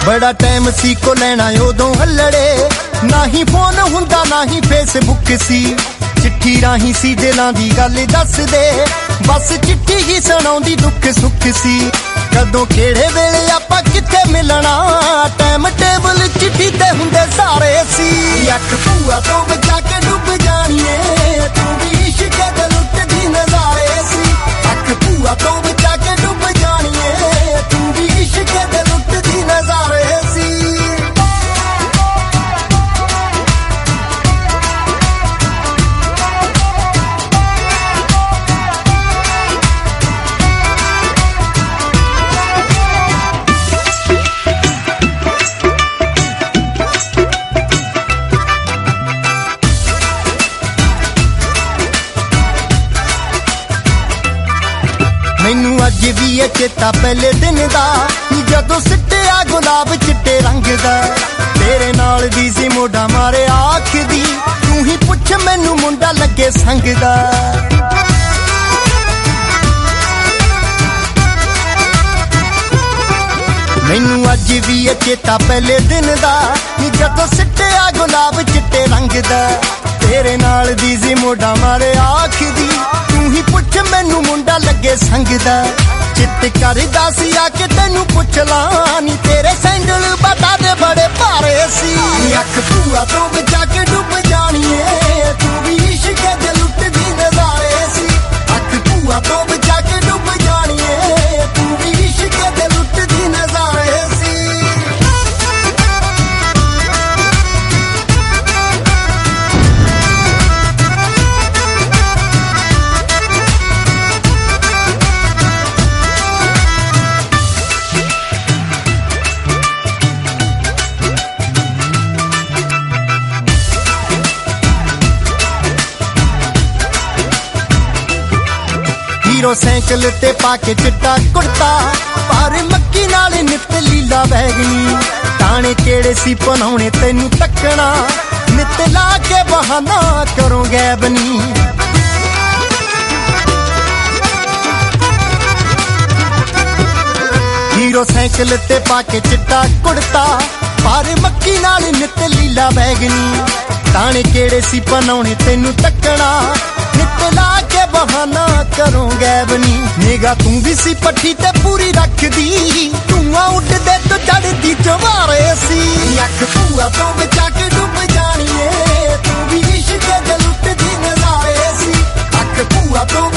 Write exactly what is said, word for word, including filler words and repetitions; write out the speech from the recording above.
बड़ा टाइम सी को लेना उदों हल्लड़े, ना ही फोन हुंदा ना ही फेसबुक सी। चिट्ठी राही सी दिलां दी गल दस दे, बस चिट्ठी ही सुणाउंदी दुख सुख सी। कदों केड़े वेले आपां किथे मिलना, टाइम टेबल चिट्ठी ते हुंदे सारे सी। अख भूआ तो बचा के डुब जाणीए, तू भी इश्क दे लुटदी नज़ारे सी। अख भूआ तो बचा के डुब जाणीए, तू भी इश्क दे लुटदी नज़ारे सी। मैनू अज भी है चेता पहले दिन दा, जदों सिट्टिया गुलाब चिट्टे रंग दा। तेरे नाल दी सी मोढ़ा मारे आख दी, तू ही पुछ मैनू मुंडा लगे संग दा। मैनू अज भी है चेता पहले दिन दा, जदों सिट्टिया गुलाब चिट्टे रंग दा। तेरे नाल दी सी मोढ़ा मारे आख दी, तू ही पुछ मैनू मुंडा लगे संग दा। चित करदा सी आके तैनू पुछ लां, नी तेरे सैंडल बता दे बड़े भारे सी। अख भूआ तो बचा के डुब जाणीए, तू भी इश्क दे लुटदी नज़ारे सी। अख भूआ तो बचा के डुब जाणीए, तू भी इश्क दे लुटदी नज़ारे सी। हीरो साइकिल ते पाके चिट्टा कुर्ता, पर मक्की नाल नित लीला बैगनी। ताने केड़े सी पनाउणे तैनू तकना, नित ला के बहाना करो गैबनी। हीरो साइकिल ते पाके चिट्टा कुर्ता, पर मक्की नाल नित लीला बैगनी। ताने केड़े सी पनाउणे तैनू तकना, नित ला के बहाना करो गैबनी। निगाह तू भी सी पट्टी ते पूरी रख दी, धुआं उड़दे तो चढ़दी चवारे सी। अख भूआ तो बचा के डुब जाणीए, तू भी इश्क दे लुटदी नज़ारे सी। अख भूआ तो